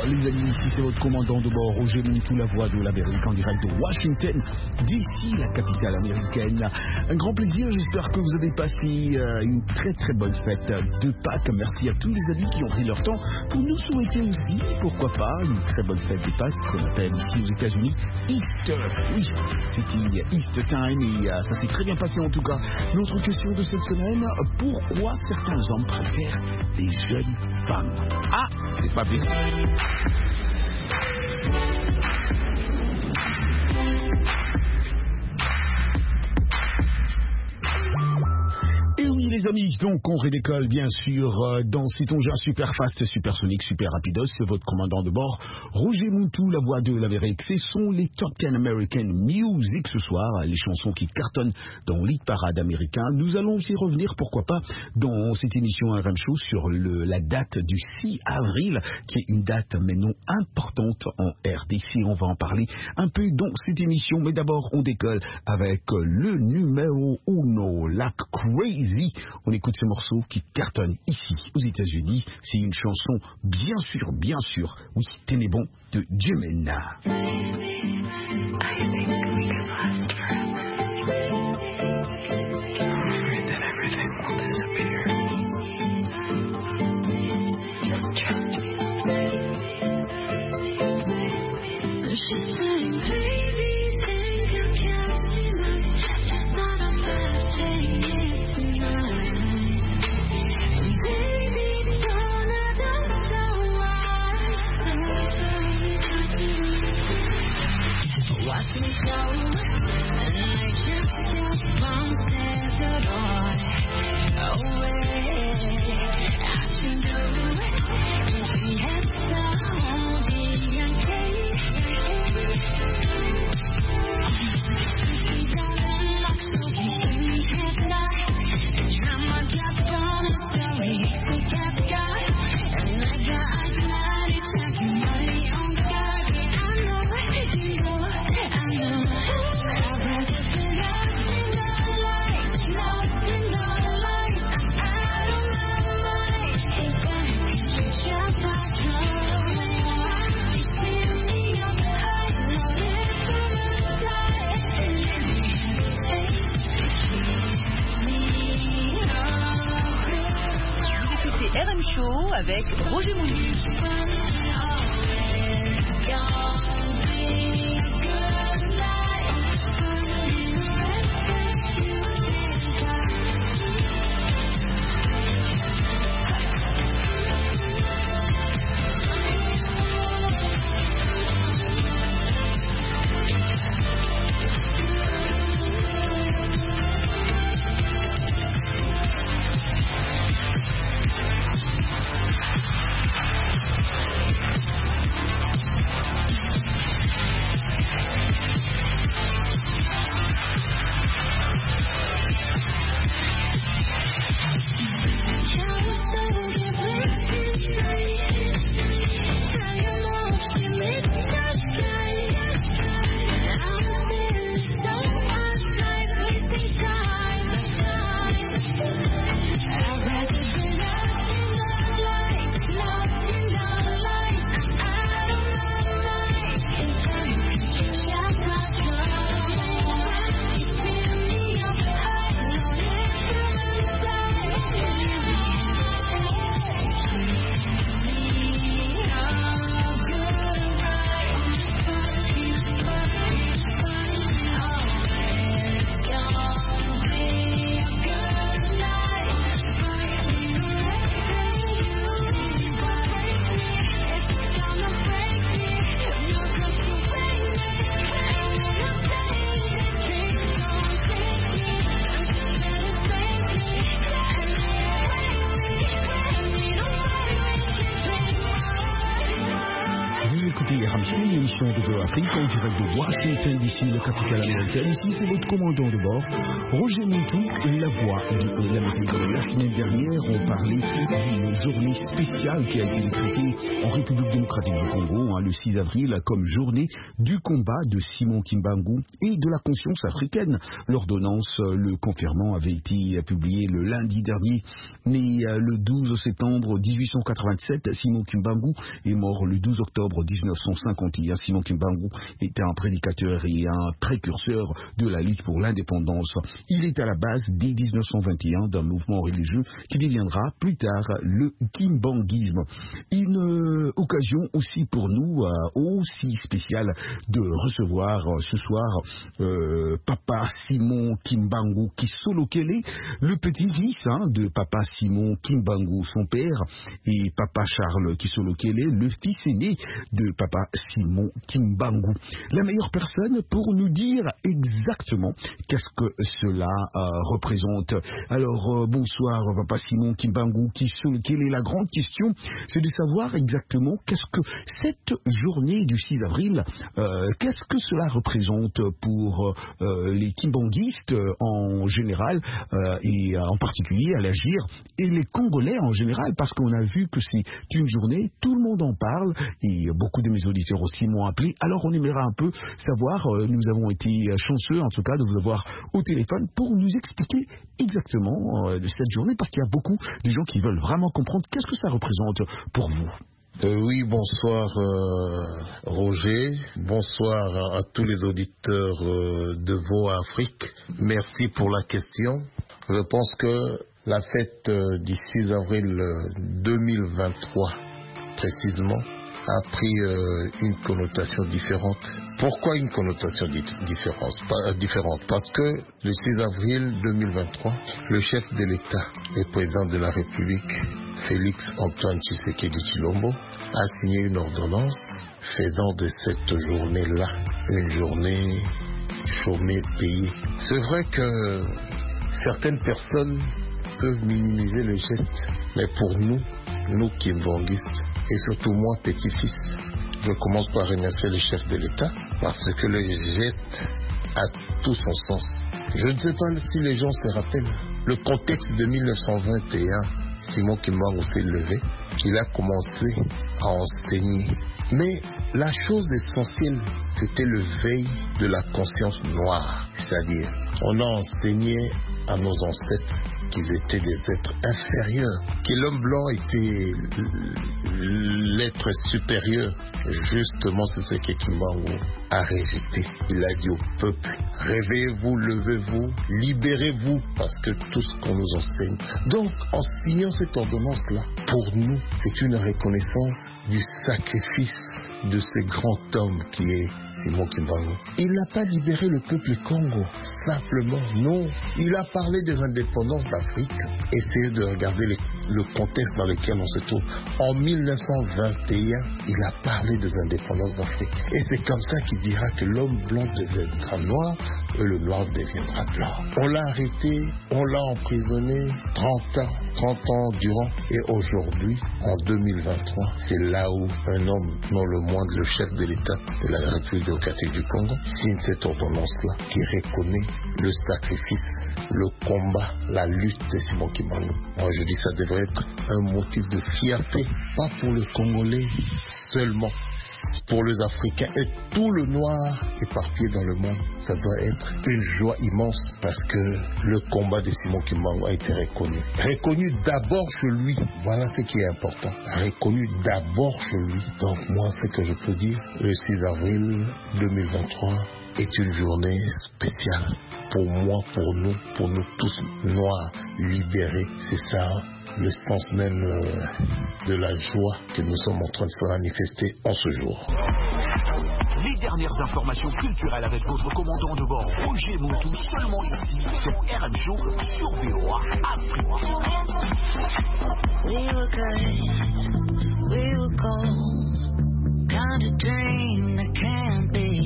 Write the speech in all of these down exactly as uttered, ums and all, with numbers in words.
les amis, ici c'est votre commandant de bord, Roger Moutou, la voix de l'Amérique en direct de Washington, d'ici la capitale américaine. Un grand plaisir, j'espère que vous avez passé euh, une très très bonne fête de Pâques. Merci à tous les amis qui ont pris leur temps pour nous souhaiter aussi, pourquoi pas, une très bonne fête de Pâques qu'on appelle ici aux États-Unis Easter. Oui, c'était Easter time et euh, ça s'est très bien passé en tout cas. Notre question de cette semaine, pourquoi certains hommes préfèrent les jeunes femmes? Ah, c'est pas bien. Et oui les amis, donc on redécolle bien sûr euh, dans cet engin super fast, super sonique, super rapidos. C'est votre commandant de bord, Roger Moutou, la voix de l'Amérique. Ce sont les Top dix American Music ce soir, les chansons qui cartonnent dans l'hit parade américain. Nous allons aussi revenir, pourquoi pas, dans cette émission R M Show sur le, la date du six avril, qui est une date maintenant importante en R D C. On va en parler un peu dans cette émission, mais d'abord on décolle avec le numéro uno, la Crazy. On écoute ce morceau qui cartonne ici aux États-Unis. C'est une chanson, bien sûr, bien sûr, oui, tenez bon, de Jemena. Avec Roger Moutou. écoutez R M C, l'émission de Veo Afrique, en direct de Washington, d'ici la capitale américaine. Ici, c'est votre commandant de bord, Roger Montou, la voix de l'Amérique. La semaine dernière, on parlait d'une journée spéciale qui a été décrétée en République démocratique du Congo, hein, le six avril, comme journée du combat de Simon Kimbangu et de la conscience africaine. L'ordonnance le confirmant avait été publiée le lundi dernier, mais le douze septembre dix-huit cent quatre-vingt-sept, Simon Kimbangu est mort le douze octobre dix-neuf cent cinquante et un. Simon Kimbangu était un prédicateur et un précurseur de la lutte pour l'indépendance. Il est à la base dès dix-neuf cent vingt et un d'un mouvement religieux qui deviendra plus tard le Kimbanguisme. Une euh, occasion aussi pour nous, euh, aussi spéciale, de recevoir euh, ce soir euh, Papa Simon Kimbangu Kisolo Kele, le petit-fils hein, de Papa Simon Kimbangu, son père, et Papa Charles Kisolo Kele, le fils aîné de Papa Simon Kimbangu. La meilleure personne pour nous dire exactement qu'est-ce que cela euh, représente. Alors, euh, bonsoir Papa Simon Kimbangu Kisolo Kele. La grande question, c'est de savoir exactement qu'est-ce que cette journée du six avril, euh, qu'est-ce que cela représente pour euh, les Kimbanguistes euh, en général euh, et en particulier à l'Agir et les Congolais en général, parce qu'on a vu que c'est une journée, tout le monde en parle et beaucoup de mes auditeurs aussi m'ont appelé. Alors on aimerait un peu savoir, euh, nous avons été chanceux en tout cas de vous avoir au téléphone pour nous expliquer exactement euh, de cette journée, parce qu'il y a beaucoup de gens qui veulent vraiment comprendre qu'est-ce que ça représente pour vous. Euh, oui, bonsoir euh, Roger, bonsoir à, à tous les auditeurs euh, de Veo Afrique. Merci pour la question. Je pense que la fête euh, du six avril deux mille vingt-trois, précisément, a pris euh, une connotation différente. Pourquoi une connotation di- différente, pas, différente Parce que le six avril deux mille vingt-trois, le chef de l'État et président de la République, Félix Antoine Tshisekedi Tshilombo, a signé une ordonnance faisant de cette journée-là une journée chômée payée. C'est vrai que certaines personnes peuvent minimiser le geste, mais pour nous, nous Kimbanguistes, et surtout moi, petit-fils, je commence par remercier le chef de l'État parce que le geste a tout son sens. Je ne sais pas si les gens se rappellent le contexte de mille neuf cent vingt et un. Simon Kimbangu s'est levé, il a commencé à enseigner. Mais la chose essentielle, c'était le veille de la conscience noire. C'est-à-dire, on a enseigné à nos ancêtres qu'ils étaient des êtres inférieurs, que l'homme blanc était l'être supérieur. Justement, c'est ce que Kimbangu a rejeté. Il a dit au peuple, réveillez-vous, levez-vous, libérez-vous, parce que tout ce qu'on nous enseigne. Donc, en signant cette ordonnance-là, pour nous, c'est une reconnaissance du sacrifice de ce grand homme qui est Simon Kimbangu. Il n'a pas libéré le peuple Congo, simplement, non. Il a parlé des indépendances d'Afrique. Essayez de regarder le, le contexte dans lequel on se trouve. En mille neuf cent vingt et un, il a parlé des indépendances d'Afrique. Et c'est comme ça qu'il dira que l'homme blanc deviendra noir et le noir deviendra blanc. On l'a arrêté, on l'a emprisonné trente ans, trente ans durant. Et aujourd'hui, en deux mille vingt-trois, c'est là où un homme, non le moindre, le chef de l'État de la République démocratique du Congo, signe cette ordonnance-là qui reconnaît le sacrifice, le combat, la lutte de Simon Kimbangu. Moi je dis que ça devrait être un motif de fierté, pas pour le Congolais seulement, pour les Africains et tout le noir éparpillé dans le monde. Ça doit être une joie immense parce que le combat de Simon Kimbangu a été reconnu. Reconnu d'abord chez lui, voilà ce qui est important. Reconnu d'abord chez lui. Donc moi, ce que je peux dire, le six avril deux mille vingt-trois est une journée spéciale. Pour moi, pour nous, pour nous tous noirs, libérés, c'est ça le sens même euh, de la joie que nous sommes en train de se manifester en ce jour. Les dernières informations culturelles avec votre commandant de bord, Roger Montou, seulement ici, sur R M Show, sur Veo Afrique. We were good, we were gold, kind of dream that can't be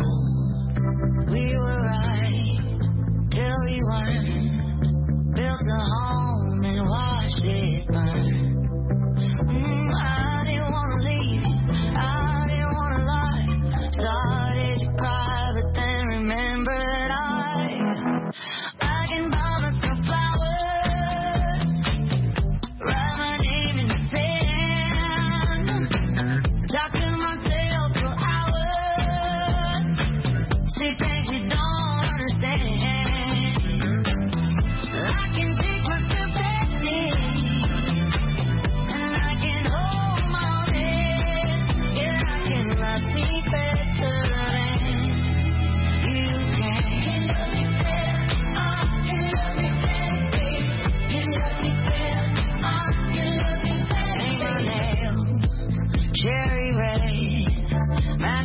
sold. We were right, till we weren't, built a home and watched it burn. Mm, I didn't want to leave, I didn't want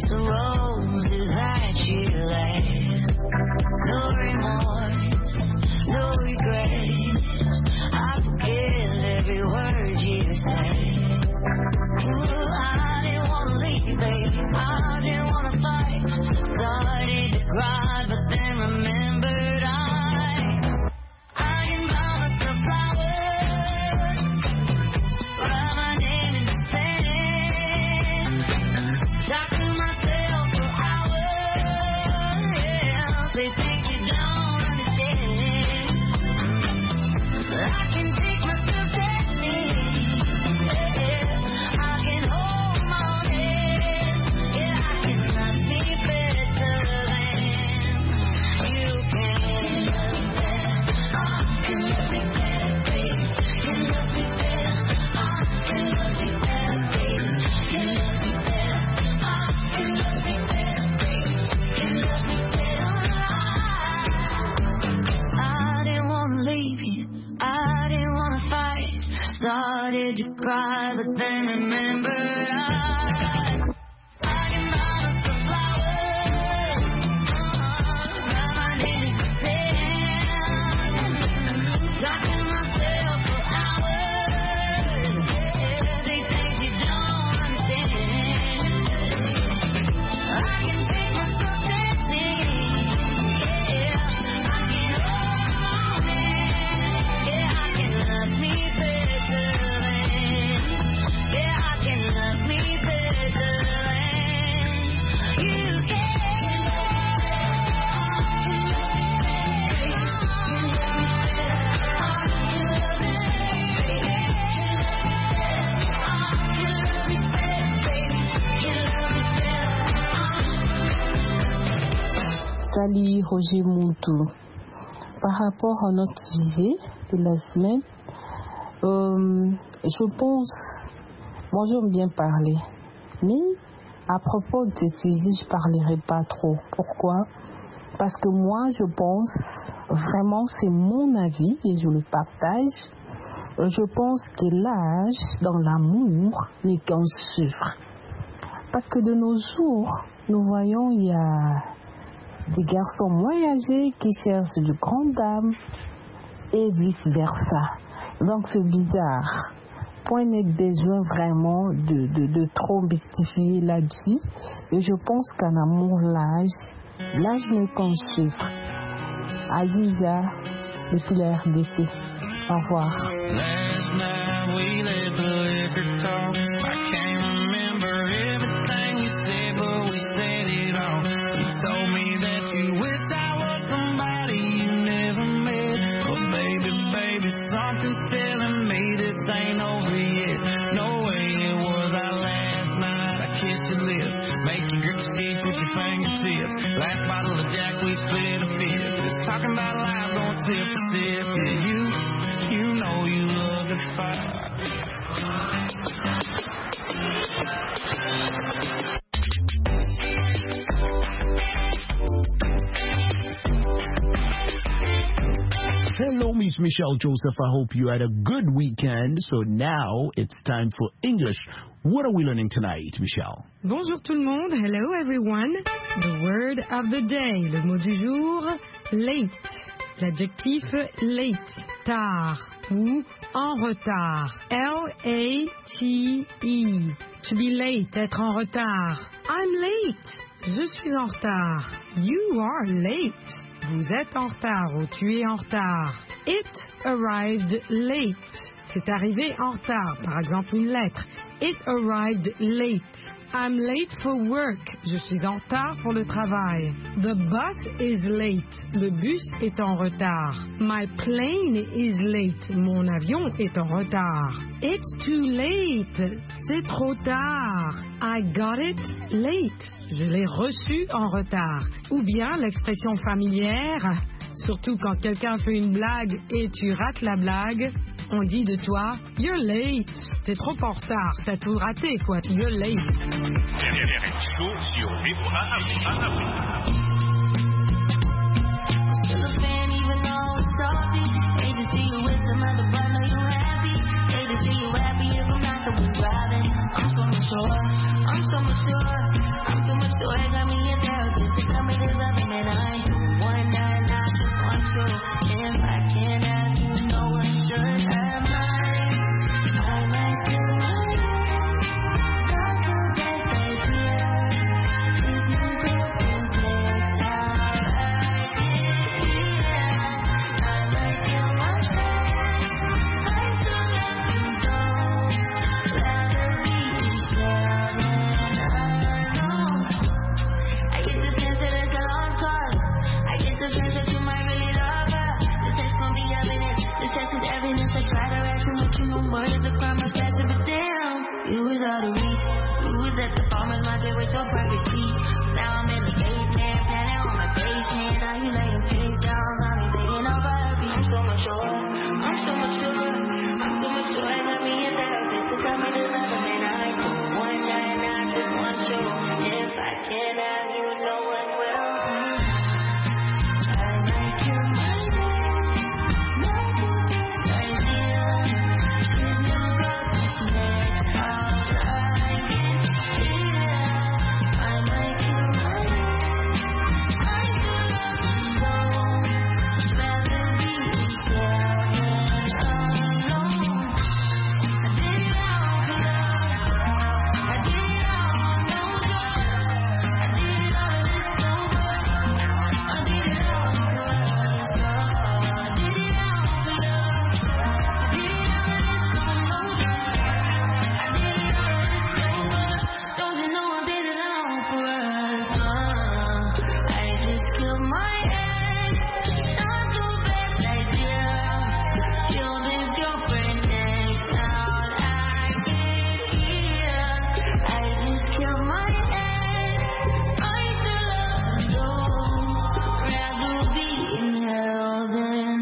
of roses that you laid. No remorse, no regret. I forget every word you say. Ooh, I didn't wanna leave, baby. I didn't wanna fight. Started to cry, but then remembered I I can buy myself flowers, write my name in the sand, talk to myself for hours. Yeah, they think you don't understand. I can take myself dancing. Yeah, I can hold my head. Yeah, I can love me better than you can. I can love me better, baby. Can love me better. I can love me better, baby. Can love me better. I can love me better, baby. Can love me better. I didn't wanna leave you. I didn't wanna fight. Started to cry, but then remembered I I can buy myself flowers, write my name in the sand, talk to myself for hours. Yeah, they think you don't understand. I can take myself dancing. Yeah, I can hold my hand. Yeah, I can love me better than. Yeah, I can love me better than you can. Salut Roger Moutou. Par rapport à notre visée de la semaine, euh, je pense, moi j'aime bien parler, mais à propos de ce sujet, je ne parlerai pas trop. Pourquoi? Parce que moi je pense, vraiment c'est mon avis et je le partage, je pense que l'âge dans l'amour n'est qu'un chiffre. Parce que de nos jours, nous voyons il y a des garçons moins âgés qui cherchent de grandes dames et vice-versa. Donc c'est bizarre. Point n'est besoin vraiment de, de, de trop mystifier là-dessus. Et je pense qu'en amour, l'âge, l'âge n'est qu'un chiffre. Aziza, depuis la R D C. Au revoir. Last night we let the liquor talk. I can't remember everything we said, but we said it all. You told me that you wished I was somebody you never met. But baby, baby, something's telling me this ain't over yet. No way it was our last night. I kissed your lips, make you grip the seats with your fingertips. Last bottle of Jack, we split a fifth. Just talking about life, going sip for sip. Yeah, you, you know you love the fire. Hello, Miss Michelle Joseph. I hope you had a good weekend. So now it's time for English. What are we learning tonight, Michelle? Bonjour tout le monde. Hello everyone. The word of the day. Le mot du jour, late. L'adjectif late, tard ou en retard. L A T E. To be late, être en retard. I'm late. Je suis en retard. You are late. Vous êtes en retard ou tu es en retard. It arrived late. C'est arrivé en retard. Par exemple, une lettre. It arrived late. I'm late for work. Je suis en retard pour le travail. The bus is late. Le bus est en retard. My plane is late. Mon avion est en retard. It's too late. C'est trop tard. I got it late. Je l'ai reçu en retard. Ou bien l'expression familière, surtout quand quelqu'un fait une blague et tu rates la blague, on dit de toi, you're late. T'es trop en retard. T'as tout raté, quoi. You're late. Chaud sur V O A Afrique. Still a fan even though it's salty. Hate to see you with some other but know you happy. Hate to see you happy if I'm not the one driving. I'm so mature, I'm so mature, I'm so mature. it with your perfect peace. Now I'm in the basement, planning on my basement. Now you laying face down, got me taking over every. I'm so much joy, I'm so much joy, I'm so much joy. Got me in therapy to tell me to love him, and I one night and I just want you. If I can't have you, no one will. I make you my lady, my best idea. There's no God that's next, all I can hear. I make you my lady, I do love you so. Rather be there than alone. I did it all for love. I did it all on no drugs. I did it all of this so much. I did it all for us. I did it all for love. I did it all of this on no drugs. I did it all of this so much. Don't you know I did it all for us? Uh, I just killed my ex. Not the best idea. Killed his girlfriend next out I can hear. I just killed my ex. I still love him though. Rather be in hell than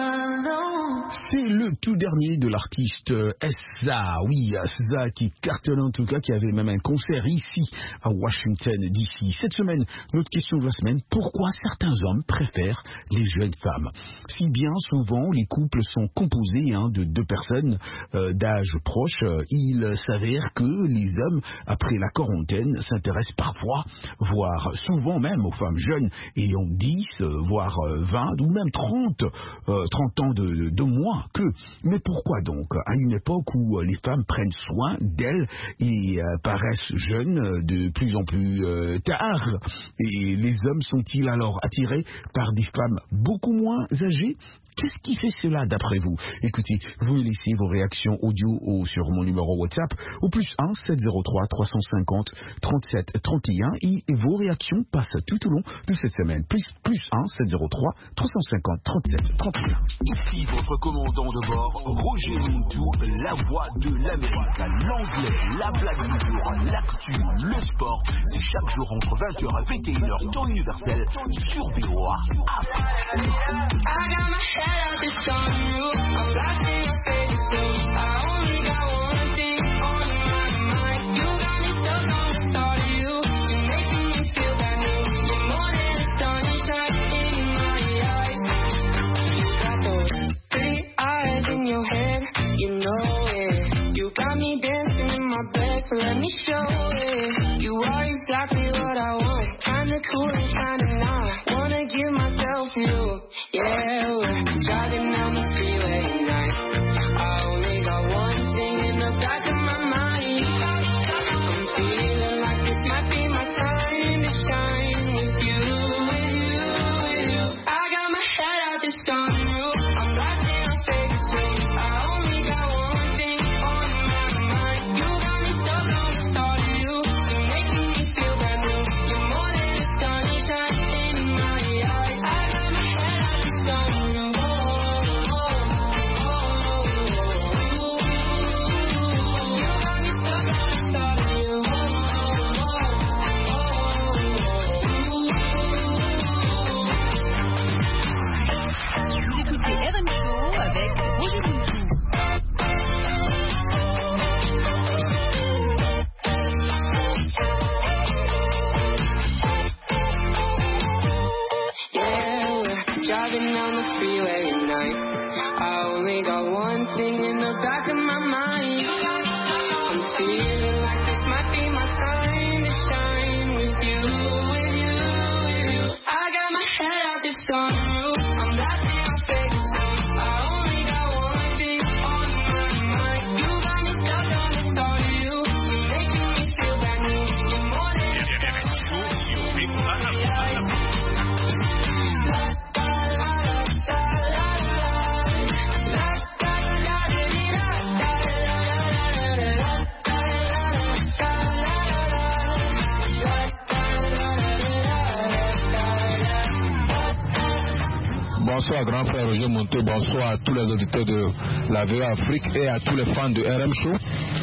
alone. C'est le tout dernier de l'artiste euh, S Z A. Oui, S Z A qui cartonne en tout cas, qui avait même un concert ici à Washington D C. Cette semaine, notre question de la semaine, pourquoi certains hommes préfèrent les jeunes femmes? Si bien souvent les couples sont composés hein, de deux personnes euh, d'âge proche, euh, il s'avère que les hommes, après la quarantaine, s'intéressent parfois, voire souvent même aux femmes jeunes ayant dix, euh, voire euh, vingt ou même trente, euh, trente ans de, de moins qu'eux. Mais pourquoi donc? À une époque où les femmes prennent soin d'elles et euh, paraissent jeunes euh, de plus en plus euh, tard, et les hommes sont-ils alors attirés par des femmes beaucoup moins âgées? Qu'est-ce qui fait cela d'après vous? Écoutez, vous me laissez vos réactions audio ou sur mon numéro WhatsApp au plus un sept zéro trois trois cent cinquante trente-sept trente et un et vos réactions passent tout au long de cette semaine. Plus, plus un sept zéro trois trois cent cinquante trente-sept trente et un. Ici votre commandant de bord, Roger Montou, la voix de l'Amérique. L'anglais, la blague du jour, l'actu, le sport. C'est chaque jour entre vingt heures et vingt et une heures temps universel sur V O A. I got my head out this sunroof. I'm lost in your favorite tune. I only got one thing on my mind. You got me stuck on the thought of you. You're making me feel brand new. You're more than the sunshine in my eyes. Got those pretty eyes in your head, you know it. You got me dancing in my bed, so let me show it. You are exactly what I want. Kinda cool and kinda not. Wanna give myself to you. Yeah, we're driving down the freeway at night. I only got one thing in the back of my mind. I'm feeling like this might be my time to shine with you, with you, with you. I got my head out this sunroof. I'm lost in your favorite tune. I only got one thing on my mind. You got me stuck on the thought of you. You're making me feel brand new. You're more than the sunshine in my eyes. I got my head out this sunroof. Vous écoutez R M Show avec Roger Montou. Yeah, we're driving down the freeway at night. I only got one thing in the back of my mind. I'm feeling like this might be my time to shine with you, with you, with you. I got my head out this sunroof. I'm lost in your favorite tune. I only got one thing on my mind. You got me stuck on the thought of you. You're making me feel brand new. You're more than a Bonsoir grand frère Roger Montou, bonsoir à tous les auditeurs de la V O A Afrique et à tous les fans de R M Show.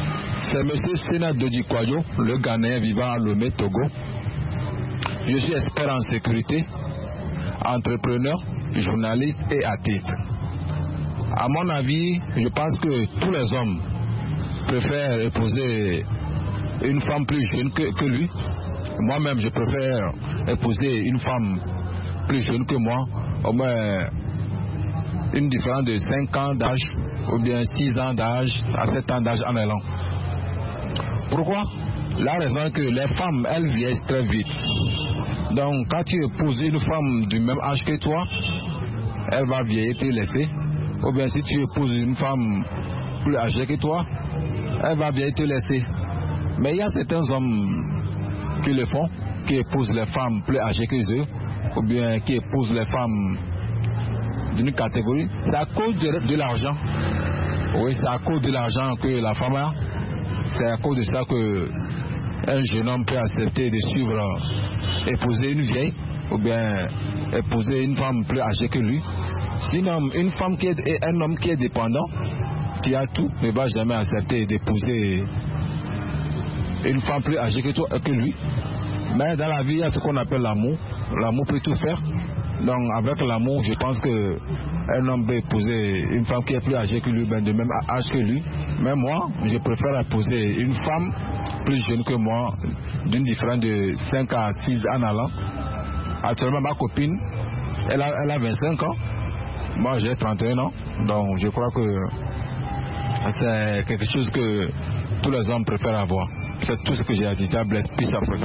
C'est M. Sénat Dodi Kwadjo, le Ghanéen vivant à Lomé, Togo. Je suis expert en sécurité, entrepreneur, journaliste et artiste. À mon avis, je pense que tous les hommes préfèrent épouser une femme plus jeune que, que lui. Moi-même, je préfère épouser une femme plus jeune que moi, au moins une différence de cinq ans d'âge, ou bien six ans d'âge à sept ans d'âge en allant. Pourquoi? La raison est que les femmes, elles vieillissent très vite. Donc, quand tu épouses une femme du même âge que toi, elle va vieillir et te laisser. Ou bien si tu épouses une femme plus âgée que toi, elle va vieillir et te laisser. Mais il y a certains hommes qui le font, qui épousent les femmes plus âgées que eux, ou bien qui épousent les femmes d'une catégorie. C'est à cause de, de l'argent. Oui, c'est à cause de l'argent que la femme a. C'est à cause de ça que un jeune homme peut accepter de suivre, épouser une vieille, ou bien épouser une femme plus âgée que lui. Sinon, une femme qui est un homme qui est dépendant, qui a tout, ne va jamais accepter d'épouser une femme plus âgée que toi, que lui. Mais dans la vie, il y a ce qu'on appelle l'amour. L'amour peut tout faire. Donc avec l'amour, je pense que un homme peut épouser une femme qui est plus âgée que lui, ben de même âge que lui. Mais moi, je préfère épouser une femme plus jeune que moi, d'une différence de cinq à six ans allant. Actuellement, ma copine, elle a, elle a vingt-cinq ans. Moi, j'ai trente et un ans. Donc je crois que c'est quelque chose que tous les hommes préfèrent avoir. C'est tout ce que j'ai à dire. God bless. Peace Africa.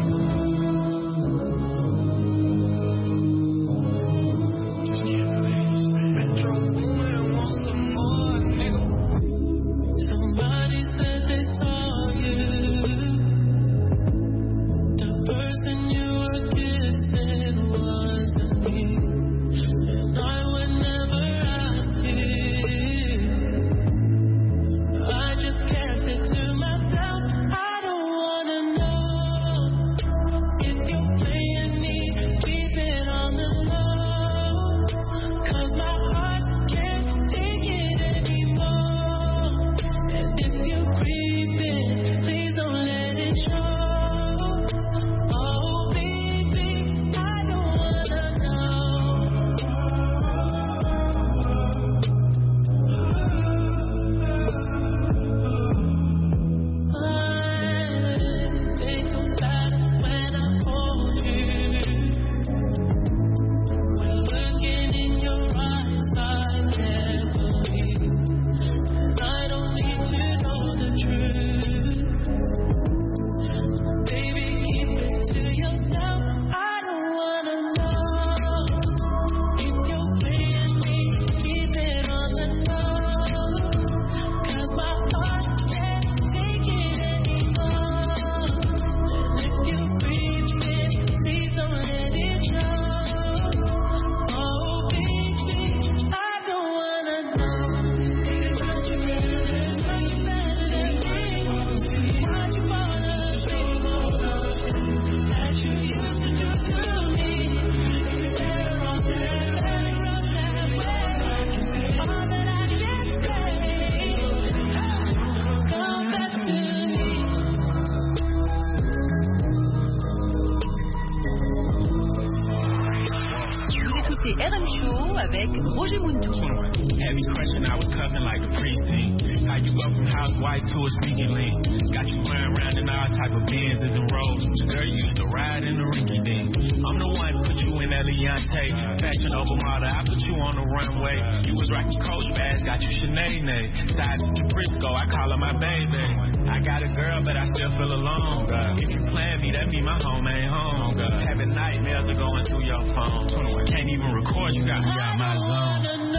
R M Show avec Roger Muntou. Heavy question, I was cuffing like the priest team. How you go from house white to a speaking lean? Got you running around in all type of Benzes and Rolls. Girl, you used to ride in the Ricky Ding. I'm the one put you in that Leontay. Fashion over model, I put you on the runway. You was rocking Coach bags, got you Sinead. Side to Frisco, I call her my baby. I got a girl, but I still feel alone, girl. If you plan me, that mean my home ain't home, girl. Having nightmares are going through your phone. Can't even record, you got me out my zone.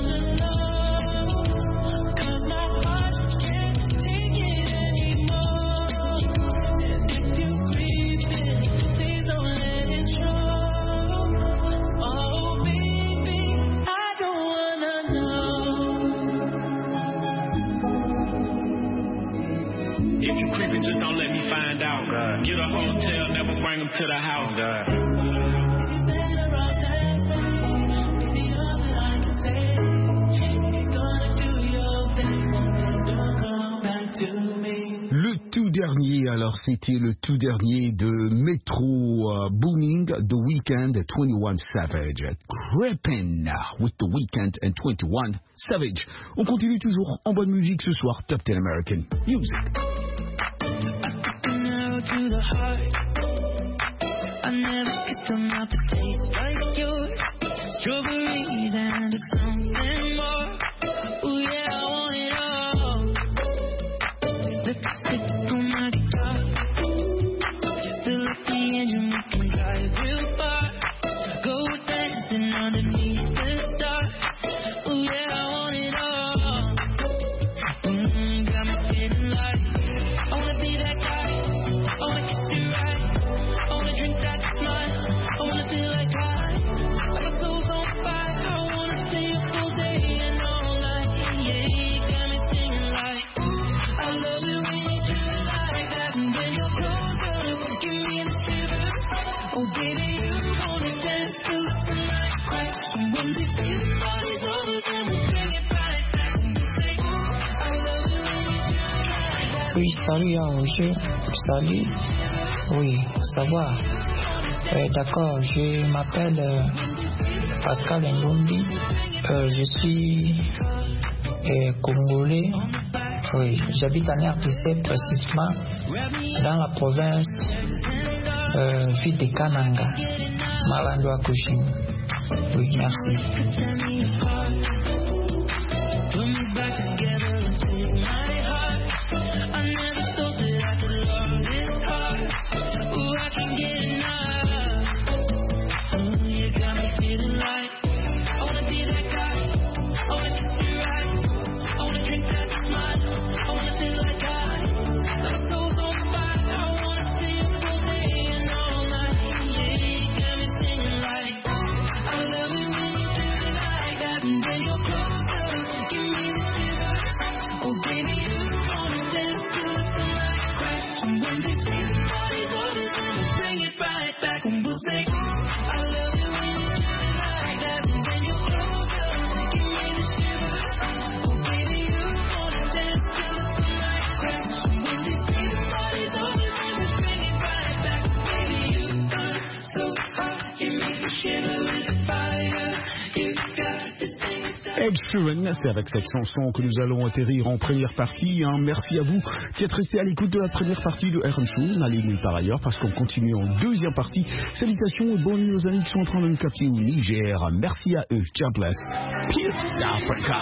Anymore. Just don't let me find out. God. Get a hotel, never bring them to the house. God. Le tout dernier, alors c'était le tout dernier de Metro uh, Booming, The Weeknd, twenty-one Savage. Creepin' with The Weeknd and twenty-one Savage. On continue toujours en bonne musique ce soir, Top ten American Music. To the heart, I never get them out to taste like yours. Strawberries and something more. Ooh yeah, I want it all. Lipstick on my guitar. Fill up the engine, we can drive real far. Go dancing underneath the stars. Ooh yeah, I want it all. Mm, got me feeling like I wanna be that guy. I wanna kiss your eyes, I wanna drink that smile, I wanna feel like I, like my soul's on fire, I wanna stay up all day and all night, yeah, got me singing like, I love it when you do it like that, and then you're closer, give me the shivers, oh baby you wanna dance till the night cracks, and when we feel the party's over, then we bring it right back, and we say, I love it when you do it like that. Oui, salut à Roger, salut, oui, ça va. Euh, D'accord, je m'appelle euh, Pascal Ngombi, euh, je suis euh, congolais, oui, j'habite à Niartissé précisément dans la province euh, ville de Kananga, Malando à Kushim. Oui, merci. Ed Sheeran, c'est avec cette chanson que nous allons atterrir en première partie. Hein. Merci à vous qui êtes restés à l'écoute de la première partie de R M Show. N'allez nulle part ailleurs parce qu'on continue en deuxième partie. Salutations et bonne nuit aux amis qui sont en train de nous capter au Niger. Merci à eux. God bless. Peace Africa.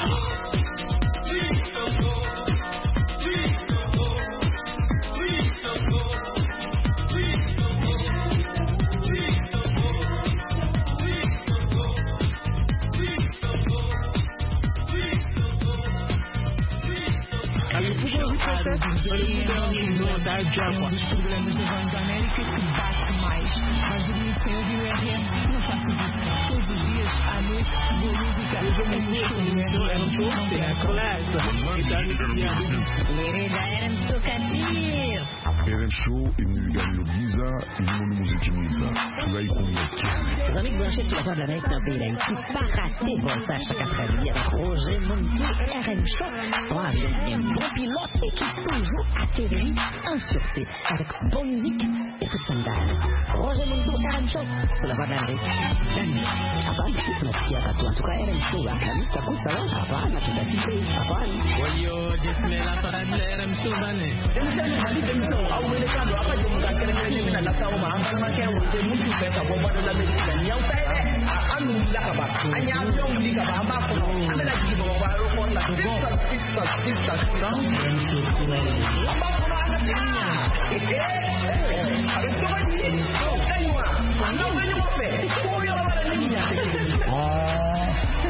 R M Show imulugano bwiza irimo n'umuziki mwiza turayikumuke Véronique Blanchet sur la voix de l'Amérique dans Bélaï. Tu pas raté Voltage chaque après-midi avec Roger Montou R M Show. On a un bon pilote et qui toujours atterrit en sûreté avec bonne musique et toute son dalle. Roger Montou R M Show sur la voix de l'Amérique. Habari tunasikia watu en tout cas R M Show akamista kusa hapana tutasikia hapana. Wayo jesmela para R M Show bane. Demsani hadi demso au wele kando hapa je mukakele ngani na lasawo ma amana make wote mutu pesa bomba de la medicina nyau sai anu lakaba anya afion wuli kaba amba ko amela ji bo ba ro ko la go six six six down amba ko na anya eh ari to ba ni kaiwa ando wele mo pe ko yo ba la niña ah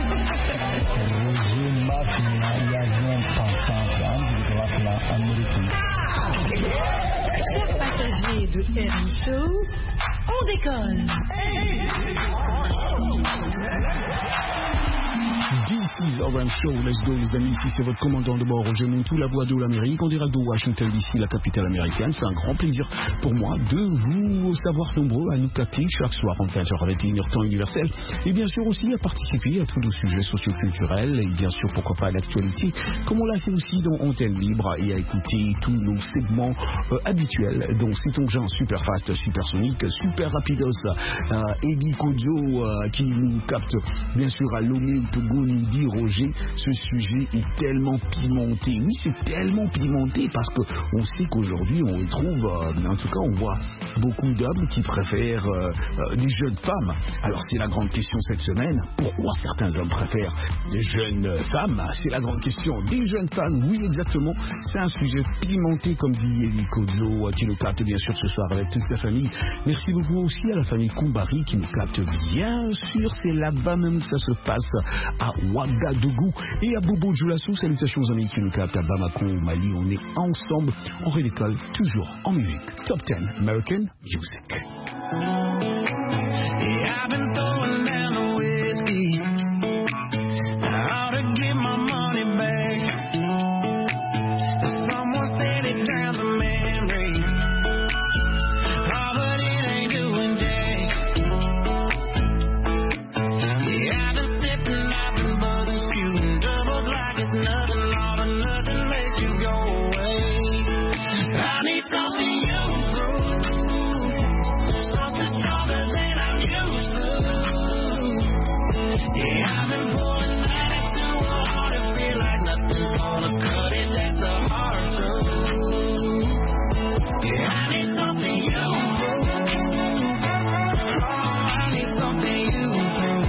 zumba fina ya vient pensant de la place américaine. Chers passagers de R M Show, on décolle. This is Orange Show. Let's go, les amis. Ici, c'est votre commandant de bord, Roger Montou, la voix de l'Amérique, en direct de Washington, D C, la capitale américaine. C'est un grand plaisir pour moi de vous savoir nombreux à nous capter chaque soir en vingt heures vingt et une heures temps universel. Et bien sûr aussi à participer à tous nos sujets socioculturels et bien sûr, pourquoi pas à l'actualité, comme on l'a fait aussi dans Antenne Libre, et à écouter tous nos segments euh, habituels, dont C'est ton genre super fast, super sonique, super rapidos, euh, Eddie Kojo euh, qui nous capte bien sûr à Lomé au Togo, nous dit Roger, ce sujet est tellement pimenté. Oui, c'est tellement pimenté parce qu'on sait qu'aujourd'hui on retrouve, euh, en tout cas on voit beaucoup d'hommes qui préfèrent euh, euh, des jeunes femmes. Alors c'est la grande question cette semaine, pourquoi certains hommes préfèrent des jeunes femmes? C'est la grande question. Des jeunes femmes, oui exactement, c'est un sujet pimenté comme dit Eddie Kojo, qui nous capte bien sûr ce soir avec toute sa famille. Merci beaucoup aussi à la famille Koumbari qui nous capte bien sûr, c'est là-bas même que ça se passe, à Ouagadougou, et à Bobo Djoulassou. Salutations aux amis qui nous captent à Bamako au Mali. On est ensemble, on réécole toujours en musique. Top dix American Music. Yeah, I've been throwing down the whiskey. I ought to get my money back. Someone said it drowns a memory. Oh, but it ain't doing jack. Yeah, I've been sipping, I've been buzzing, shooting doubles like it's nothing. All of nothing makes you go away. I need something you prove, something stronger than I'm used to. Yeah, I've been pulling right into a heart and feel like nothing's gonna cut it. That's the hard truth. Yeah, I need something you prove. Oh, I need something you prove.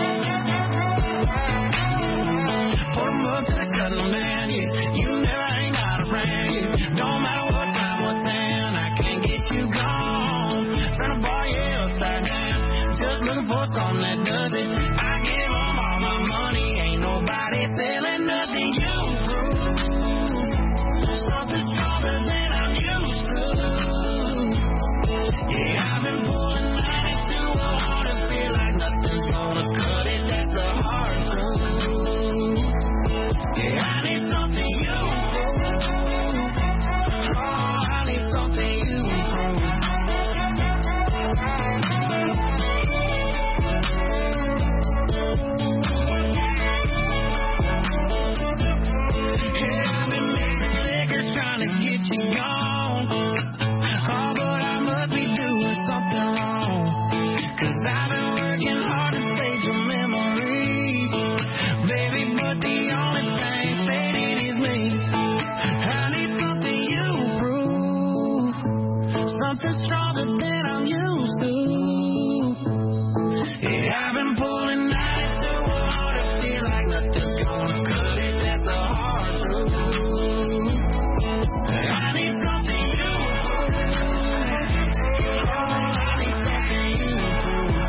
Put 'em up to the cutting man, yeah. You never ain't got around, yeah. Don't matter what time, what town, I can't get you gone. Turn the bar, yeah, upside down. Just looking for something that does it. I give 'em all my money, ain't nobody selling nothing. You prove something stronger than I'm used to. Yeah, I've been pulling right into a heart and feel like nothing's gonna cut it. That's the hard truth. Yeah, I need something you prove. Oh, I need something you prove. Yeah, I've been mixing liquor trying to get you gone. Oh, but I must be doing something wrong. 'Cause I've been working hard to save your memory, baby, but the only thing faded is me. I need something you prove, something stronger than I'm used to. Yeah, I've been pulling right into a heart and feel like nothing's gonna cut it. That's the hard truth. I need something you prove. Oh, I need something you prove.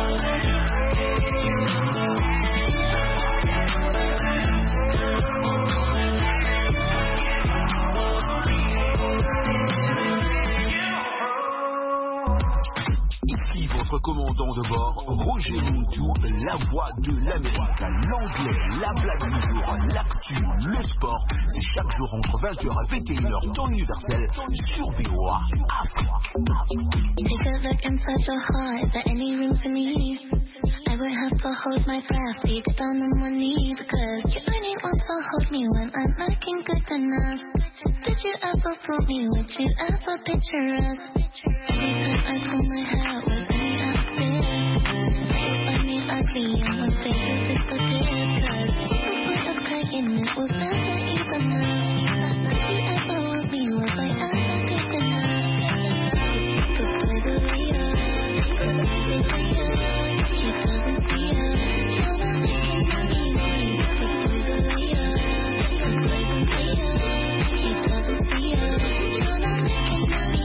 Ici votre commandant de bord, Roger Montou, la voix de l'Amérique, l'anglais, la blague du jour, l'actu, le sport. C'est chaque jour entre vingt heures et vingt et une heures temps universel sur V O A Afrique. Take a look inside your heart. Is there any room for me? I would have to hold my breath, be down on my knees, because you only want to hold me when I'm looking good enough. Did you ever fool me? Would you ever picture us? Every time I pull my hair out with any outfit, find me ugly and my face is disappeared. Cause the point of crying it was never even enough. Did you ever want me? Was I ever good enough? Cause by the way I cause by the way I he doesn't see us. You're not making money, money. Cause by the way I cause by the way I he doesn't see us. You're not making money,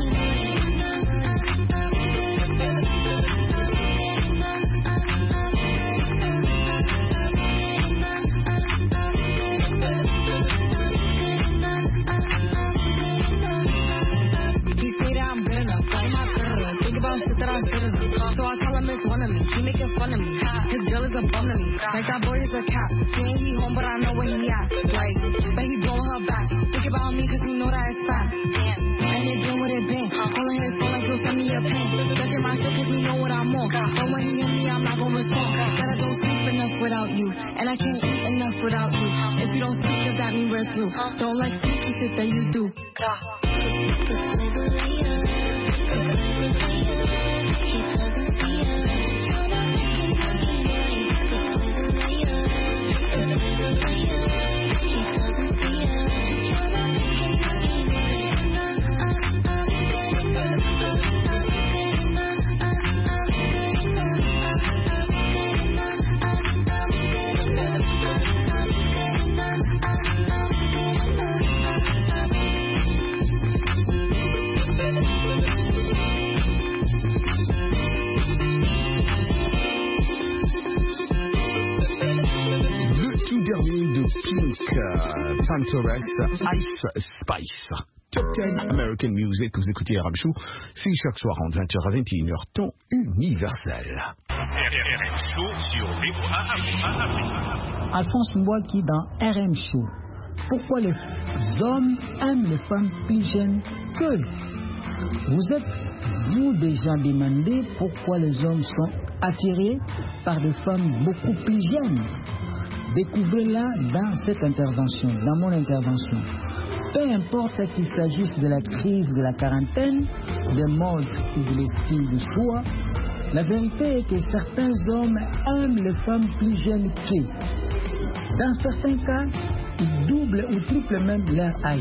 money. top. Saying he home, but I know where he at. Right, but he blowing her back. Think about me, cause he know that it's fat. And it been what it been. Calling his phone like he'll send me a pin. Look at my shit cause he know what I'm on. But when he hear me, I'm not gonna respond. That I don't sleep enough without you. And I can't eat enough without you. If you don't sleep, does that mean we're through? Don't like sneaky shit that you do. Pantheress, Ice Spice. Top dix American Music, vous écoutez R M Show, c'est chaque soir entre vingt heures à vingt et une heures, temps universel. R M Show sur V O A Afrique. Alphonse Mbouaki dans R M Show. Pourquoi les hommes aiment les femmes plus jeunes qu'eux? Vous êtes-vous déjà demandé pourquoi les hommes sont attirés par des femmes beaucoup plus jeunes? Découvrez-la dans cette intervention, dans mon intervention. Peu importe qu'il s'agisse de la crise de la quarantaine, des modes ou de style de soi, la vérité est que certains hommes aiment les femmes plus jeunes qu'eux. Dans certains cas, ils doublent ou triplent même leur âge.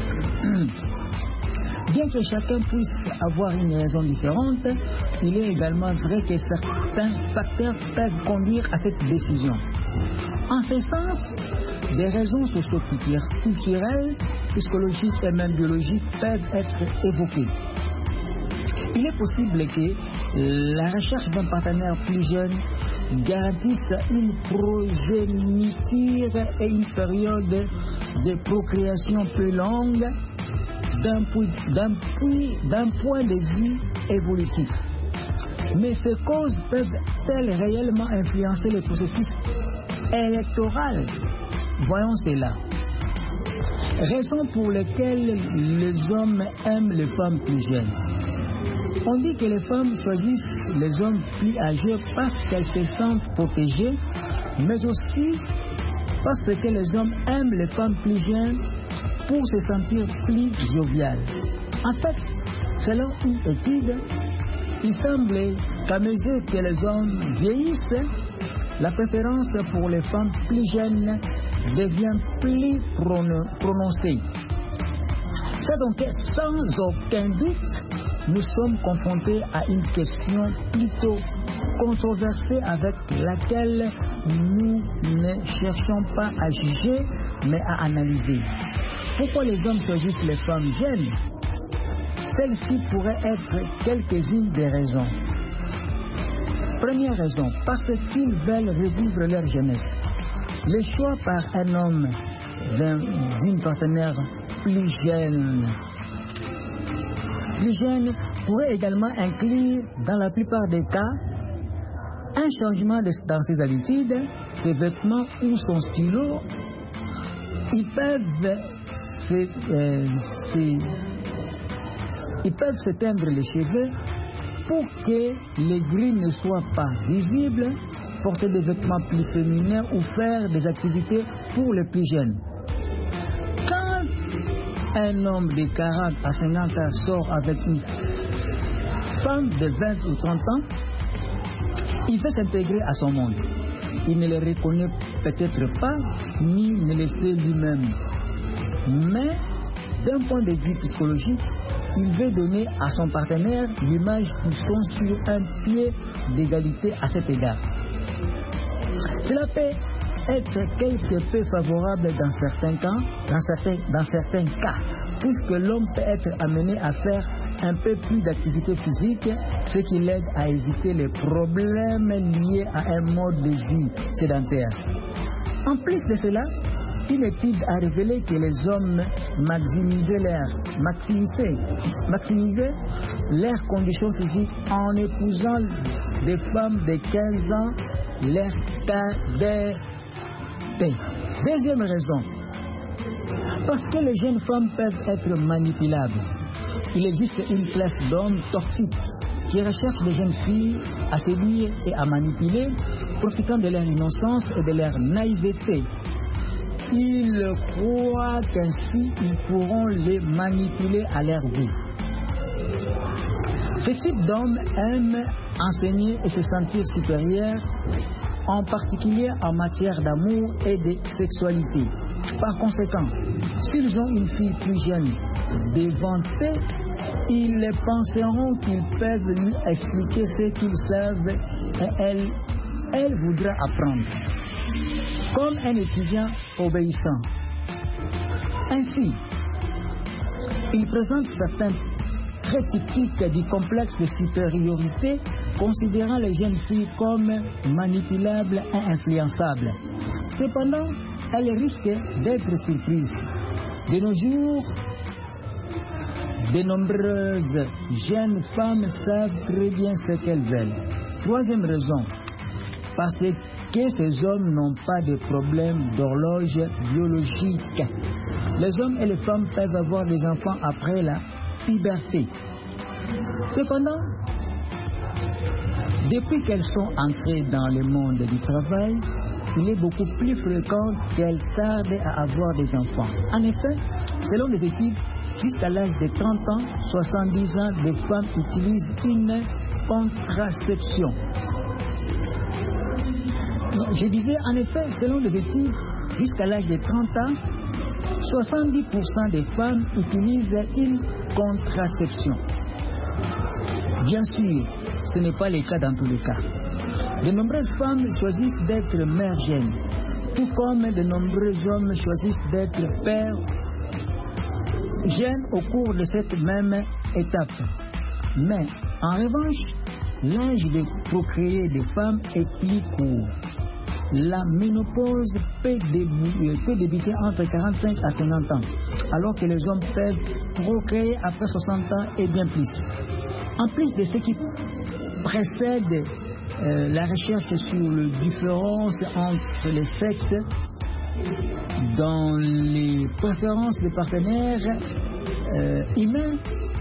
Bien que chacun puisse avoir une raison différente, il est également vrai que certains facteurs peuvent conduire à cette décision. En ce sens, des raisons socio-culturelles, psychologiques et même biologiques peuvent être évoquées. Il est possible que la recherche d'un partenaire plus jeune garantisse une progéniture et une période de procréation plus longue d'un point de vue évolutif. Mais ces causes peuvent-elles réellement influencer le processus électoral? Voyons cela. Raison pour lesquelles les hommes aiment les femmes plus jeunes. On dit que les femmes choisissent les hommes plus âgés parce qu'elles se sentent protégées, mais aussi parce que les hommes aiment les femmes plus jeunes pour se sentir plus joviales. En fait, selon une étude, il semble qu'à mesure que les hommes vieillissent, la préférence pour les femmes plus jeunes devient plus prononcée. Sans aucun doute, nous sommes confrontés à une question plutôt controversée avec laquelle nous ne cherchons pas à juger, mais à analyser. Pourquoi les hommes choisissent les femmes jeunes? Celles-ci pourraient être quelques-unes des raisons. Première raison, parce qu'ils veulent revivre leur jeunesse. Le choix par un homme d'une partenaire plus jeune, plus jeune pourrait également inclure, dans la plupart des cas, un changement de, dans ses habitudes, ses vêtements ou son stylo. Ils peuvent se, euh, se, ils peuvent se teindre les cheveux pour que les gris ne soient pas visibles, porter des vêtements plus féminins ou faire des activités pour les plus jeunes. Quand un homme de quarante à cinquante ans sort avec une femme de vingt ou trente ans, il veut s'intégrer à son monde. Il ne les reconnaît peut-être pas, ni ne le sait lui-même. Mais, d'un point de vue psychologique, il veut donner à son partenaire l'image qu'ils sont sur un pied d'égalité à cet égard. Cela peut être quelque peu favorable dans certains cas, dans certains, dans certains cas, puisque l'homme peut être amené à faire un peu plus d'activité physique, ce qui l'aide à éviter les problèmes liés à un mode de vie sédentaire. En plus de cela, une étude a révélé que les hommes maximisaient leur, maximisaient, maximisaient leurs conditions physiques en épousant des femmes de quinze ans, leur cadets fait. Deuxième raison, parce que les jeunes femmes peuvent être manipulables. Il existe une classe d'hommes toxiques qui recherchent des jeunes filles à séduire et à manipuler, profitant de leur innocence et de leur naïveté. Ils croient qu'ainsi ils pourront les manipuler à leur goût. Ce type d'hommes aime enseigner et se sentir supérieur, en particulier en matière d'amour et de sexualité. Par conséquent, s'ils ont une fille plus jeune devant eux, ils penseront qu'ils peuvent lui expliquer ce qu'ils savent et elle, elle voudra apprendre. Comme un étudiant obéissant. Ainsi, il présente certains traits typiques du complexe de supériorité, considérant les jeunes filles comme manipulables et influençables. Cependant, elles risquent d'être surprises. De nos jours, de nombreuses jeunes femmes savent très bien ce qu'elles veulent. Troisième raison, parce que ces hommes n'ont pas de problème d'horloge biologique. Les hommes et les femmes peuvent avoir des enfants après la puberté. Cependant, depuis qu'elles sont entrées dans le monde du travail, il est beaucoup plus fréquent qu'elles tardent à avoir des enfants. En effet, selon les études, jusqu'à l'âge de trente ans, soixante-dix ans, les femmes utilisent une contraception. Je disais, en effet, selon les études, jusqu'à l'âge de trente ans, soixante-dix pour cent des femmes utilisent une contraception. Bien sûr, ce n'est pas le cas dans tous les cas. De nombreuses femmes choisissent d'être mères jeunes, tout comme de nombreux hommes choisissent d'être pères jeunes au cours de cette même étape. Mais, en revanche, l'âge de procréer des femmes est plus court. La ménopause peut, débu- peut débuter entre quarante-cinq à cinquante ans, alors que les hommes peuvent procréer après soixante ans et bien plus. En plus de ce qui précède euh, la recherche sur les différences entre les sexes dans les préférences des partenaires euh, humains,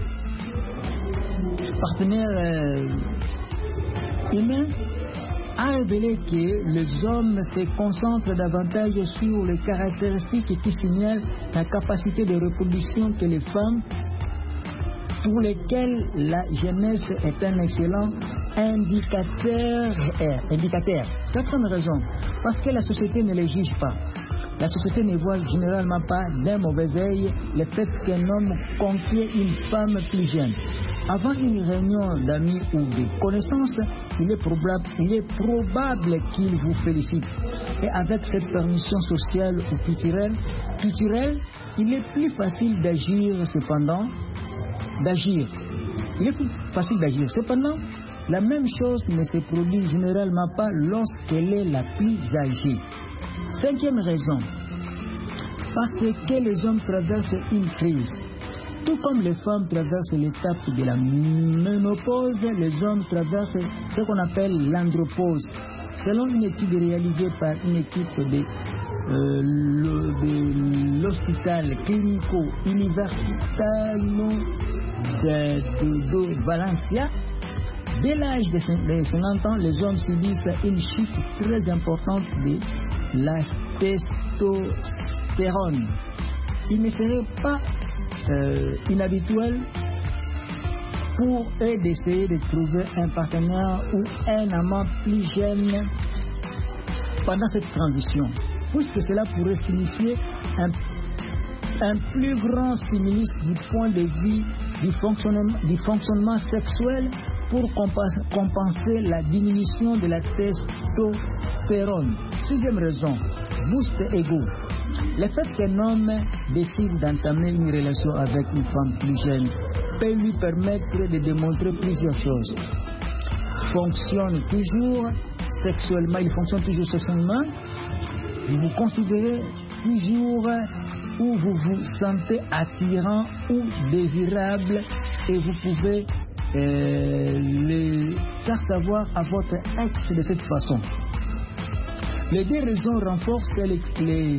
partenaires euh, humains, a révélé que les hommes se concentrent davantage sur les caractéristiques qui signalent la capacité de reproduction que les femmes, pour lesquelles la jeunesse est un excellent indicateur. Euh, indicateur. Certaines raisons, parce que la société ne les juge pas. La société ne voit généralement pas d'un mauvais œil le fait qu'un homme confie une femme plus jeune. Avant une réunion d'amis ou de connaissances, il est probable, il est probable qu'il vous félicite. Et avec cette permission sociale ou culturelle, culturelle, il est plus facile d'agir cependant. D'agir. Il est plus facile d'agir. Cependant, la même chose ne se produit généralement pas lorsqu'elle est la plus âgée. Cinquième raison, parce que les hommes traversent une crise. Tout comme les femmes traversent l'étape de la ménopause, les hommes traversent ce qu'on appelle l'andropause. Selon une étude réalisée par une équipe de, euh, le, de l'hôpital clinico-universitario de, de, de Valencia, dès l'âge de cinquante ans, les hommes subissent une chute très importante de la testostérone. Il ne serait pas euh, inhabituel pour eux d'essayer de trouver un partenaire ou un amant plus jeune pendant cette transition, puisque cela pourrait signifier un, un plus grand stimulus du point de vue du fonctionnement, du fonctionnement sexuel pour compenser la diminution de la testostérone. Sixième raison, boost ego. Le fait qu'un homme décide d'entamer une relation avec une femme plus jeune peut lui permettre de démontrer plusieurs choses. Fonctionne toujours sexuellement, il fonctionne toujours sexuellement. Vous vous considérez toujours où vous vous sentez attirant ou désirable et vous pouvez euh, le faire savoir à votre ex de cette façon. Les deux raisons renforcent les, les,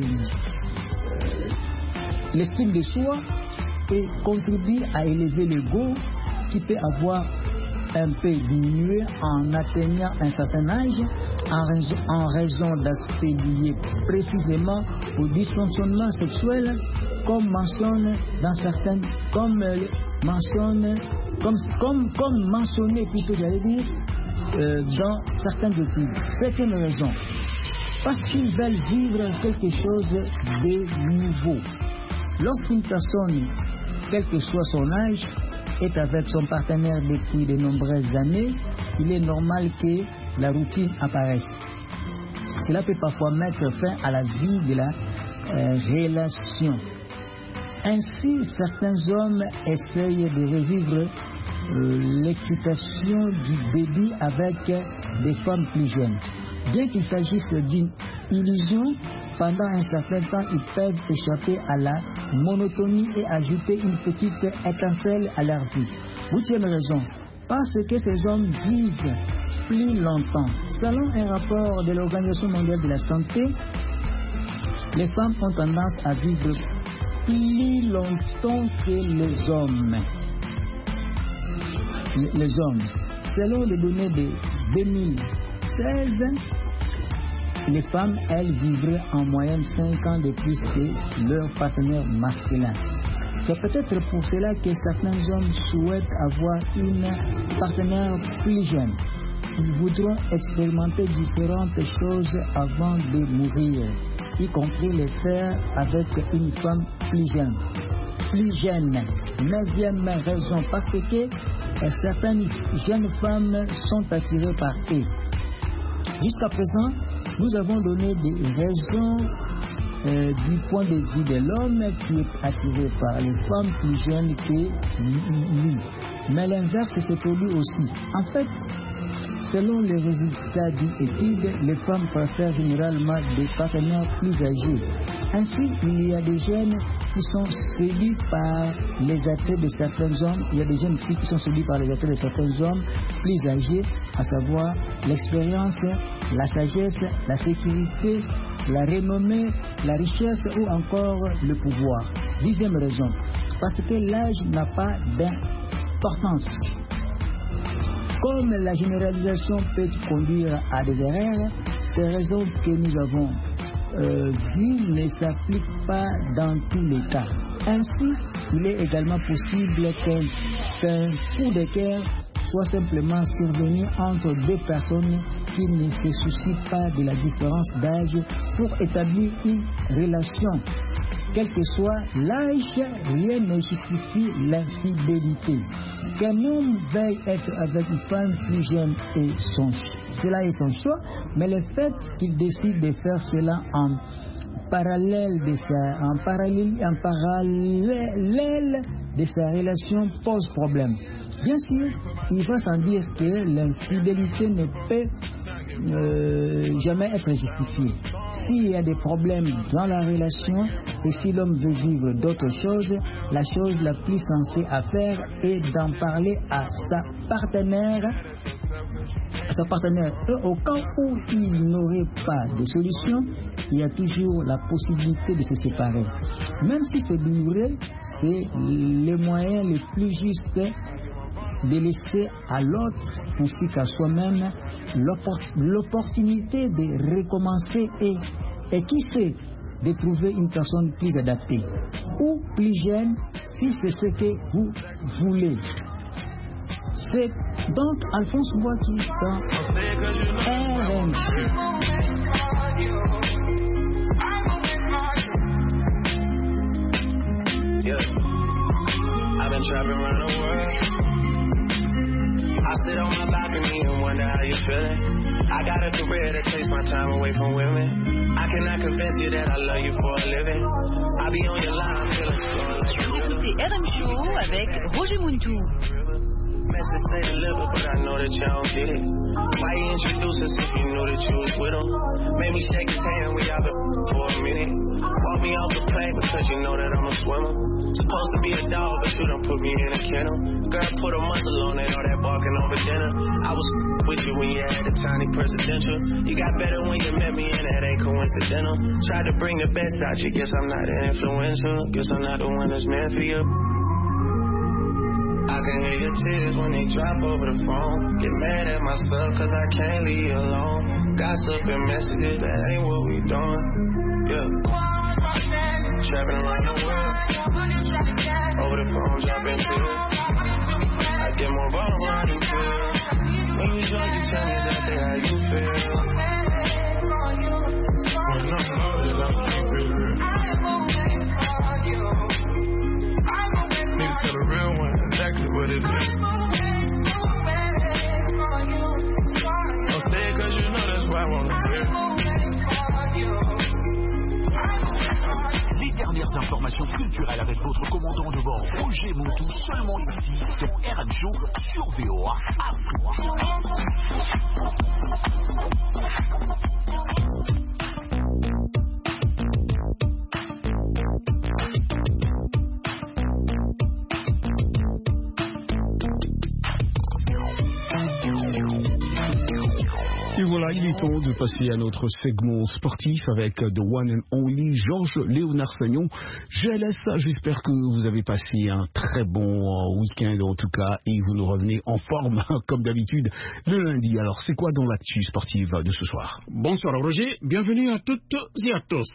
l'estime de soi et contribuent à élever l'ego qui peut avoir un peu diminué en atteignant un certain âge en raison, en raison d'aspects liés précisément au dysfonctionnement sexuel comme mentionne dans certaines comme euh, mentionne comme, comme, comme mentionné plutôt j'allais dire euh, dans certaines études. Septième raison, parce qu'ils veulent vivre quelque chose de nouveau. Lorsqu'une personne, quel que soit son âge, est avec son partenaire depuis de nombreuses années, il est normal que la routine apparaisse. Cela peut parfois mettre fin à la vie de la euh, relation. Ainsi, certains hommes essayent de revivre euh, l'excitation du début avec des femmes plus jeunes. Bien qu'il s'agisse d'une illusion, pendant un certain temps, ils peuvent échapper à la monotonie et ajouter une petite étincelle à leur vie. Huitième raison, parce que ces hommes vivent plus longtemps. Selon un rapport de l'Organisation mondiale de la santé, les femmes ont tendance à vivre plus longtemps que les hommes. Les hommes. Selon les données de deux mille seize, les femmes, elles, vivraient en moyenne cinq ans de plus que leur partenaire masculin. C'est peut-être pour cela que certains hommes souhaitent avoir une partenaire plus jeune. Ils voudront expérimenter différentes choses avant de mourir, y compris les faire avec une femme plus jeune. Plus jeune. Neuvième raison, parce que certaines jeunes femmes sont attirées par eux. Jusqu'à présent, nous avons donné des raisons euh, du point de vue de l'homme qui est attiré par les femmes plus jeunes que lui. Mais l'inverse se produit aussi. En fait, selon les résultats d'une étude, les femmes préfèrent généralement des partenaires plus âgés. Ainsi, il y a des jeunes qui sont séduits par les attraits de certains hommes. Il y a des jeunes filles qui sont séduites par les attraits de certains hommes plus âgés, à savoir l'expérience, la sagesse, la sécurité, la renommée, la richesse ou encore le pouvoir. Dixième raison, parce que l'âge n'a pas d'importance. Comme la généralisation peut conduire à des erreurs, ces raisons que nous avons euh, vues ne s'appliquent pas dans tous les cas. Ainsi, il est également possible qu'un, qu'un coup de cœur soit simplement survenu entre deux personnes qui ne se soucient pas de la différence d'âge pour établir une relation. Quel que soit l'âge, rien ne justifie l'infidélité. Qu'un homme veuille être avec une femme plus jeune, et son, cela est son choix, mais le fait qu'il décide de faire cela en parallèle de sa, en parallèle, en parallèle de sa relation pose problème. Bien sûr, il va sans dire que l'infidélité ne peut euh, jamais être justifiée. S'il y a des problèmes dans la relation et si l'homme veut vivre d'autres choses, la chose la plus sensée à faire est d'en parler à sa partenaire, à sa partenaire. Et au cas où il n'aurait pas de solution, il y a toujours la possibilité de se séparer. Même si c'est douloureux, c'est le moyen le plus juste de laisser à l'autre ainsi qu'à soi-même l'opportunité de recommencer et, et qui sait, de trouver une personne plus adaptée ou plus jeune si c'est ce que vous voulez. C'est donc Alphonse Boaki dans R M C. Yeah, I've been traveling around the world. I sit on my balcony and wonder how you feeling. I got a career that takes my time away from women. I cannot convince you that I love you for a living. I be on your line, feeling like Écoutez R M Show avec Roger Muntu. Message say deliver, but I know that y'all don't get it. Why you introduce us if you knew that you was with him? Made me shake his hand, we out the for a minute. Walk me off the plane, because you know that I'm a swimmer. Supposed to be a dog, but you done put me in a kennel. Girl, put a muzzle on it, all that barking over dinner. I was with you when you had a tiny presidential. You got better when you met me, and that ain't coincidental. Tried to bring the best out you, guess I'm not influential. Guess I'm not the one that's meant for you. I can hear your tears when they drop over the phone. Get mad at myself cause I can't leave you alone. Gossip and messages, that ain't what we doing. Yeah. Trapping around the world. Over the phone, dropping tears. I get more vulnerable how you feel. When you drunk, you tell me exactly how you feel. When I'm loaded, I'm keep it real. Need to tell the real one exactly what it is. Don't say it cause you know that's why I wanna say it. Les dernières informations culturelles avec votre commandant de bord Roger Moutou, seulement ici sur R M Show sur V O A Afrique. Et voilà, il est temps de passer à notre segment sportif avec The One and Only Georges Léonard Sagnon. G L S, j'espère que vous avez passé un très bon week-end en tout cas et vous nous revenez en forme comme d'habitude le lundi. Alors c'est quoi dans l'actu sportive de ce soir? Bonsoir Roger, bienvenue à toutes et à tous.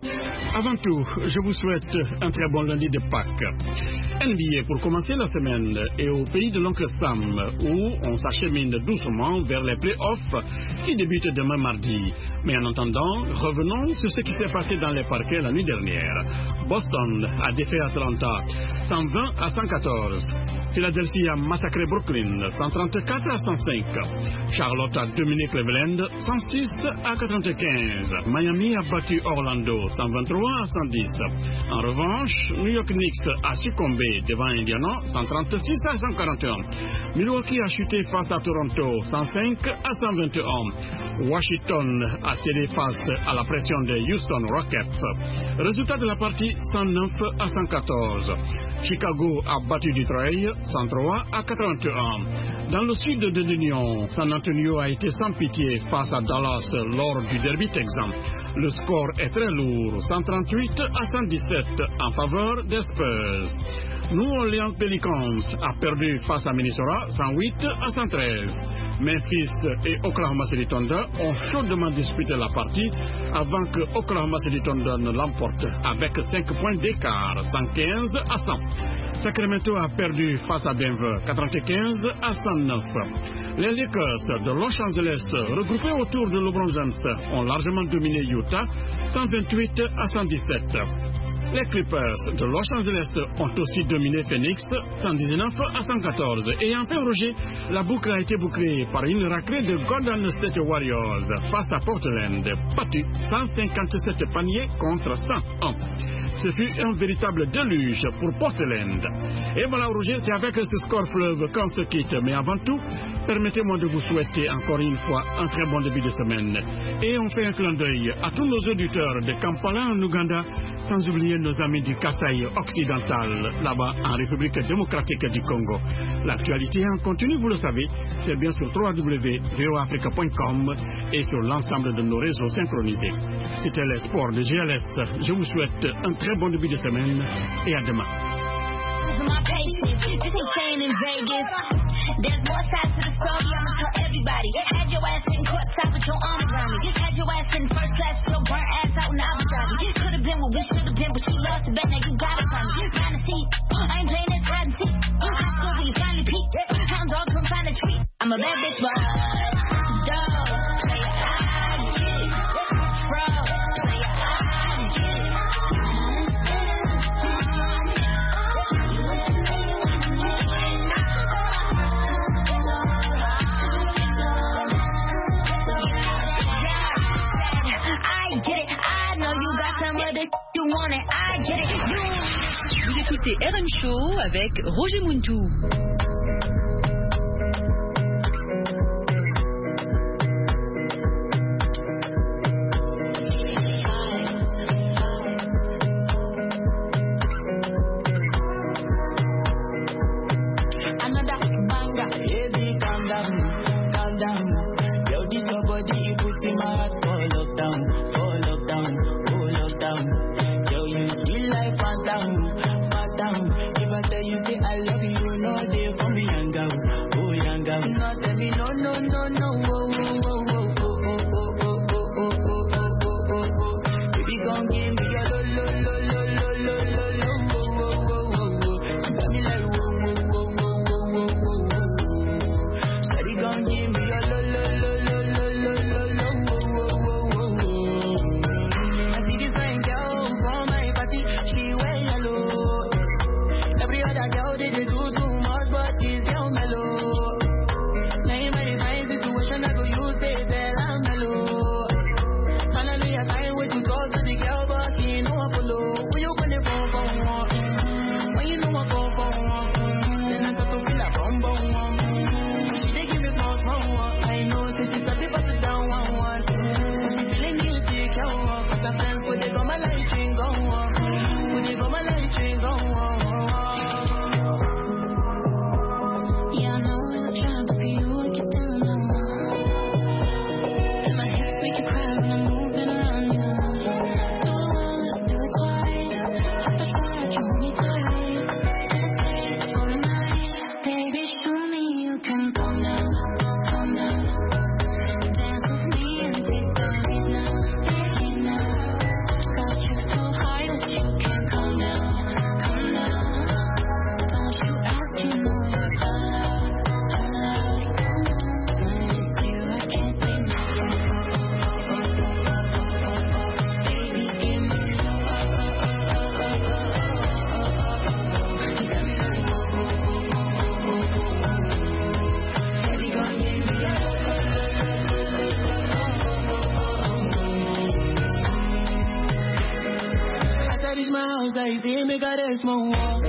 Avant tout, je vous souhaite un très bon lundi de Pâques. N B A pour commencer la semaine et au pays de l'oncle Sam où on s'achemine doucement vers les playoffs qui débutent demain mardi. Mais en attendant, revenons sur ce qui s'est passé dans les parquets la nuit dernière. Boston a défait Atlanta cent vingt à cent quatorze. Philadelphie a massacré Brooklyn cent trente-quatre à cent cinq. Charlotte a dominé Cleveland cent six à quatre-vingt-quinze. Miami a battu Orlando cent vingt-trois à cent dix. En revanche, New York Knicks a succombé devant Indiana cent trente-six à cent quarante et un. Milwaukee a chuté face à Toronto cent cinq à cent vingt et un. Washington a cédé face à la pression des Houston Rockets. Résultat de la partie cent neuf à cent quatorze. Chicago a battu Detroit cent trois à quatre-vingt et un. Dans le sud de l'Union, San Antonio a été sans pitié face à Dallas lors du derby texan. Le score est très lourd, cent trente-huit à cent dix-sept en faveur des Spurs. New Orleans Pelicans a perdu face à Minnesota cent huit à cent treize. Memphis et Oklahoma City Thunder ont chaudement disputé la partie avant que Oklahoma City Thunder ne l'emporte avec cinq points d'écart, cent quinze à cent. Sacramento a perdu face à Denver, quatre-vingt-quinze à cent neuf. Les Lakers de Los Angeles, regroupés autour de LeBron James, ont largement dominé Utah, cent vingt-huit à cent dix-sept. Les Clippers de Los Angeles ont aussi dominé Phoenix, cent dix-neuf à cent quatorze. Et enfin, Roger, la boucle a été bouclée par une raclée de Golden State Warriors face à Portland, battu cent cinquante-sept paniers contre cent un. Ce fut un véritable déluge pour Portland. Et voilà, Roger, c'est avec ce score fleuve qu'on se quitte. Mais avant tout, permettez-moi de vous souhaiter encore une fois un très bon début de semaine. Et on fait un clin d'œil à tous nos auditeurs de Kampala en Ouganda, sans oublier nos amis du Kasaï occidental, là-bas en République démocratique du Congo. L'actualité en continu, vous le savez, c'est bien sur w w w point v o africa point com et sur l'ensemble de nos réseaux synchronisés. C'était les sports de G L S. Je vous souhaite un très bon début de semaine et à demain. There's more sides to the story, I'ma tell everybody. Had your ass in court side with your arms around me. Had your ass in first class with your burnt ass out in Abu Dhabi. Could've been what we should've been, but you love to bet, now you got it from me. Find a seat, I ain't playing this hide and seek. I still till you finally peek. Hound dog, come find a treat. I'm a bad bitch, but dog, play I get it. Bro, play I get it. Vous écoutez R M Show avec Roger Muntou. house, I say, make a rest my walk.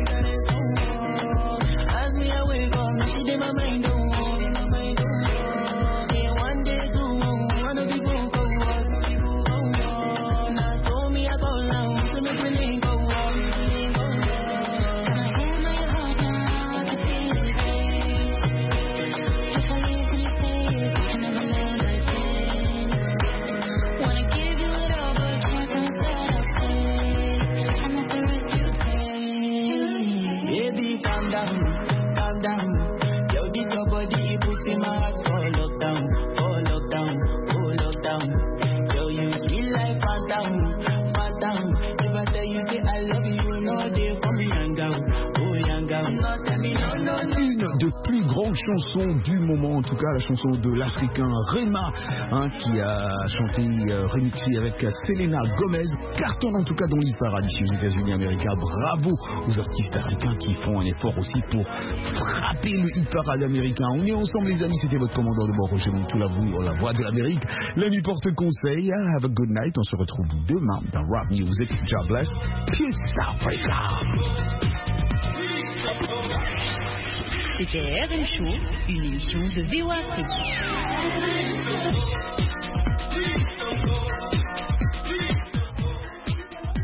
As me I wake up, now she did my mind don't walk. Day one, day two, one of the people go walk. Now so me I go down, so make me link go walk. And I hear my heart now, I can feel it race. If I leave when you say it, I can never let it in. Wanna give you it all, but can't confess I'll stay. And that's the risk you take. Baby, calm down, calm down. Yo, this your body, it puts in my heart for lockdown, for lockdown, for lockdown. Yo, you feel like phantom, phantom. If I tell you say I love you, you know they for me young girl, oh young girl. No, tell me no, no, no. Une des plus grandes chansons du moment, en tout cas la chanson de l'Africain Rema, hein, qui a chanté, euh, remixé avec Selena Gomez, cartonne en tout cas dans l'hit-parade ici aux États-Unis américains. Bravo aux artistes africains qui font un effort aussi pour frapper le hit-parade américain. On est ensemble les amis, c'était votre commandant de bord Roger Montou, la, la voix de l'Amérique. La nuit porte conseil, have a good night, on se retrouve demain dans Rap Music. God bless, peace Africa. C'était R M Show, une émission de V O A Afrique.